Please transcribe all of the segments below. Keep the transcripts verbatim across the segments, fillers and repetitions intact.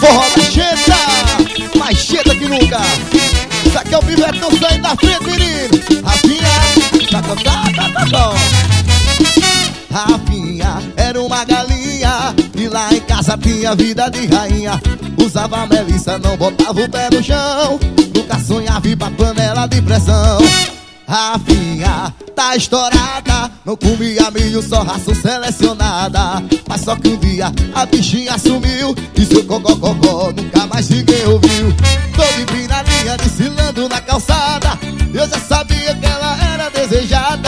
forró da Cheta, mais cheta que nunca. Isso aqui é o Pivetão saindo da frente, menino. Rafinha, tá cantando, tá cantando. Rafinha era uma galinha e lá em casa tinha vida de rainha. Usava melissa, não botava o pé no chão, nunca sonhava ir pra panela de pressão. Rafinha tá estourada, não comia milho, só ração selecionada. Mas só que um dia a bichinha sumiu e seu cocococó nunca mais ninguém ouviu. Toda empinadinha, desfilando na calçada, eu já sabia que ela era desejada.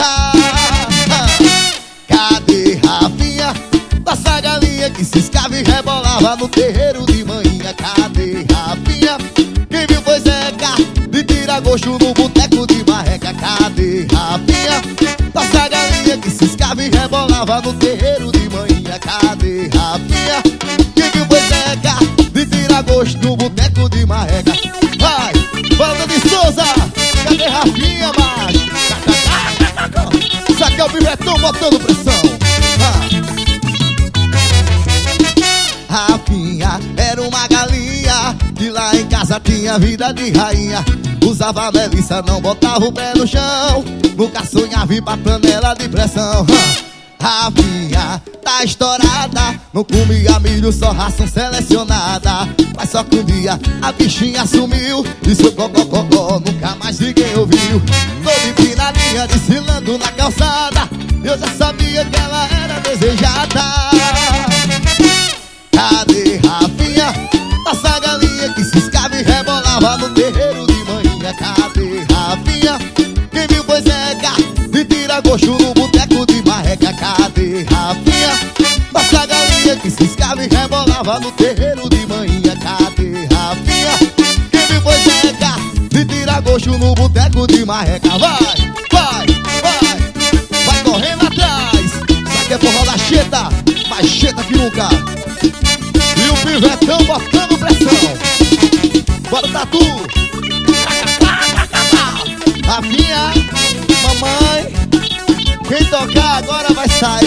Cadê Rafinha, nossa galinha que ciscava e rebolava no terreiro de manhã? Cadê Rafinha, quem viu foi Zeca de tira-gosto no boteco de marreca? Cadê Rafinha, nossa galinha que ciscava e rebolava no terreiro de manhã? Cadê Rafinha, quem viu foi Zeca de tira-gosto no boteco de marreca? Vai, banda de Souza, cadê Rafinha, macho? Isso aqui é o Pivetão botando pressão. Rafinha era uma galinha que lá em casa tinha vida de rainha. Usava melissa, não botava o pé no chão, nunca sonhava ir pra panela de pressão. Rafinha tá estourada, não comia milho, só ração selecionada. Mas só que um dia a bichinha sumiu e seu cocococó nunca mais ninguém ouviu. Toda empinadinha, desfilando na calçada, eu já sabia que ela era desejada. Cadê Rafinha, nossa galinha que ciscava e rebolava no terreiro de manhã? Cadê Rafinha, quem viu foi Zeca de tira-gosto no boteco de marreca? Cadê Rafinha, nossa galinha que ciscava e rebolava no terreiro de manhã? Cadê Rafinha, quem viu foi Zeca de tira-gosto no boteco de marreca? Vai, vai, vai, vai correndo atrás. Isso aqui é forró da Cheta, mais cheta que nunca. E o Pivetão botando pressão. Bora, Tatu. Rafinha, mamãe, quem tocar agora vai sair.